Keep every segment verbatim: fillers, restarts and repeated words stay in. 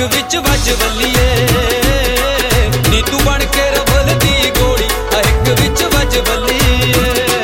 विच वज बल्लीए नी तू बन के रफल दी गोली आ हिक विच वज बल्लीए।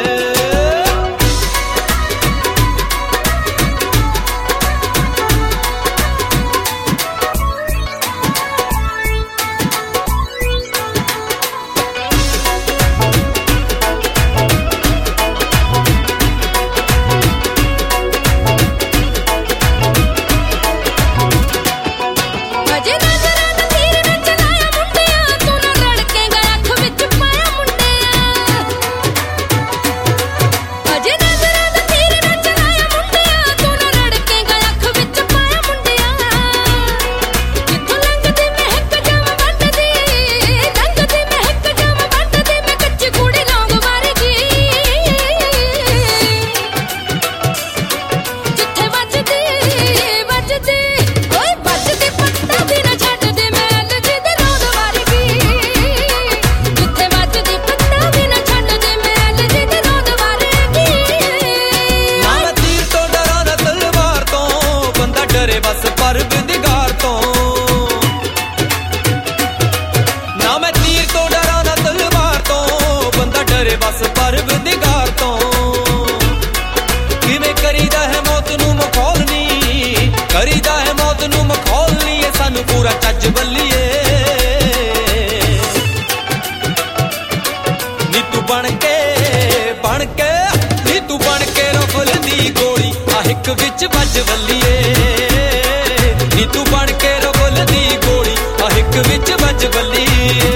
करीदा है मौत नू मखौल नी सानू पूरा चज बल्लीए नी तू बन के बन के नी तू बन के रफल दी गोली आ हिक विच वज बल्लीए नी तू बन के रफल दी गोली आ हिक विच वज बल्लीए।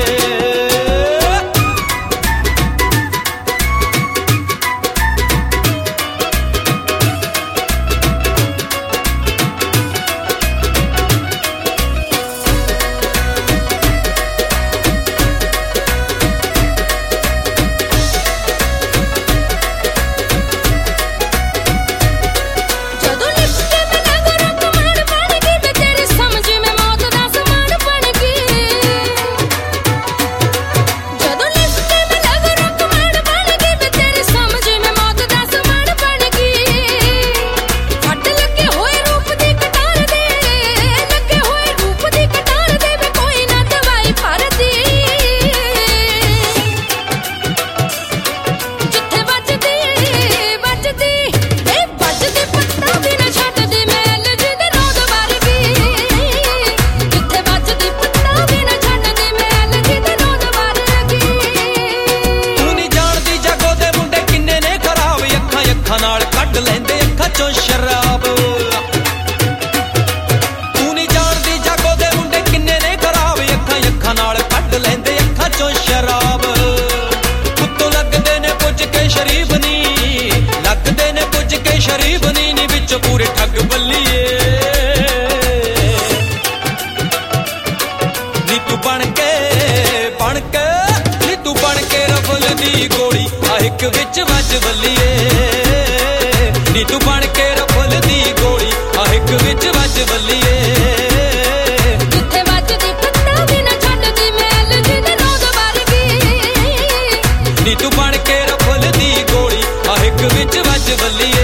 शराब तू नहीं जानदी जागो दे मुंडे किन्ने ने खराब अखां अखां नाल कढ लैंदे अखां चों शराब उत्तों लगदे ने पुज के शरीफ नी लगदे ने पुज के शरीफ नी नी विच पूरे ठग बल्लीए नी तू बन के बन के नी तू बन के रफल दी गोली आ हिक विच वज बल्लीए नी तू बन के रफल दी गोली आ हिक विच वज बल्लीए जिथे वजदी पत्ता भी ना छड्डदी मैल जिदे नौद वर्गी नी तू बन के रफल दी गोली आ हिक विच वज बल्लीए।